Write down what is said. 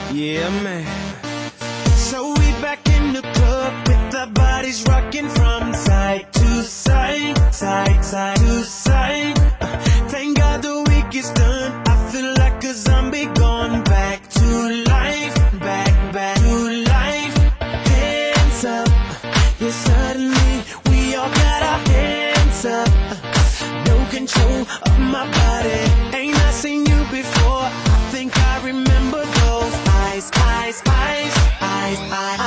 Yeah, man. So we back in the club with our bodies rocking from side to side, side to side. Thank God the week is done. I feel like a zombie going back to life, back to life. Hands up, yeah, suddenly we all got our hands up. No control of my body. Ain't I seen you before? I think I remember those eyes.